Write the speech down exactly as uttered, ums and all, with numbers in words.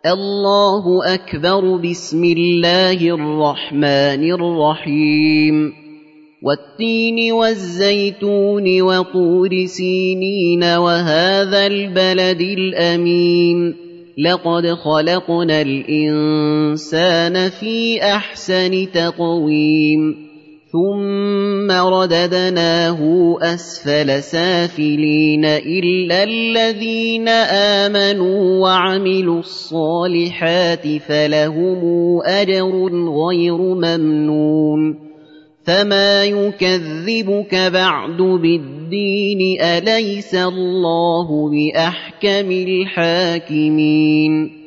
الله أكبر. بسم الله الرحمن الرحيم. والتين والزيتون وطور سينين وهذا البلد الأمين لقد خلقنا الإنسان في أحسن تقويم ثم رددناه أسفل سافلين إلا الذين آمنوا وعملوا الصالحات فلهم أجر غير ممنون فما يكذبك بعد بالدين أليس الله بأحكم الحاكمين